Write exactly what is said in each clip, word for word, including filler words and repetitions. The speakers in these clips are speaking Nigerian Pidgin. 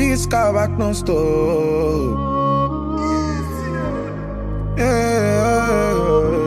this car back non-stop. Yeah.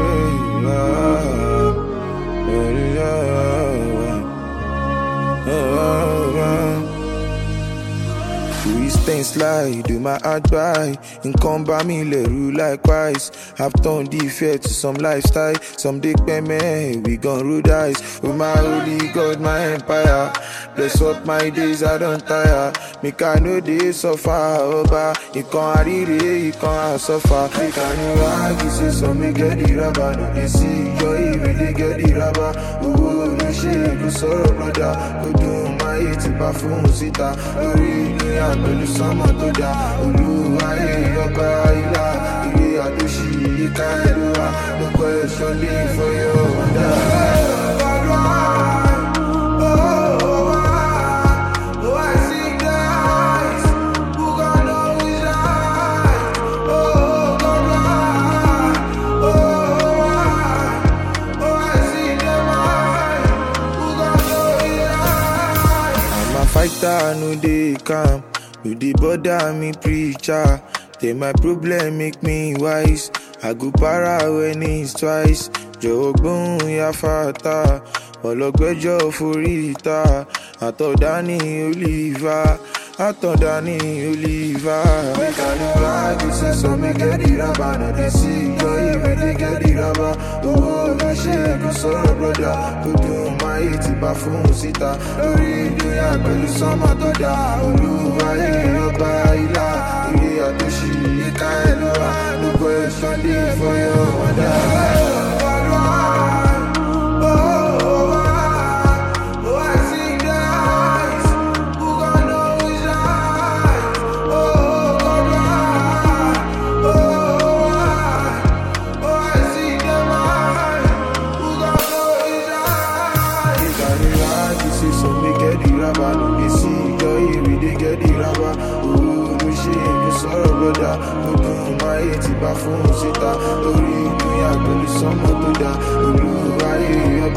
Things slide, do my advice. In come by me, let rule likewise. Have turned the fear to some lifestyle. Some dick me, we gon' rule dice. With my holy God, my empire. Bless up my days, I don't tire. Make I know they suffer, over. You can't read it, you can't suffer. Make I know I you say some me get the rubber. No, they see joy, really get the rubber. Oh, no shit, go sorrow, brother. Go do my hit, if phone sita. Lori, I'm gonna summer to da. Oluwa, eh, yoba, ila. Ire, adoshi, ika, eluwa. No question, live for you, wonder. Fighter, no they come. You the bother me preacher. Take my problem, make me wise. I go para when it's twice. Jogbon ya fata. Ologbejo furita. Ato Dani Oliver. Ato Dani Oliver. Make I know I you say so me get the rubber. No they see joy, really get the rubber. Oh, no shit, go sorrow brother. Go do my hit, if phone sita. Lori, do ya pẹ̀lú sọ́mọ tó dá. Olúwa, eh, ọba ilá. Ire àtúnṣe, ìka ẹlòwà. No question, live for your wonder. Phone sita, lórí ìdúnyà pẹ̀lú sọ́mọ tó dá. Olúwa, eh,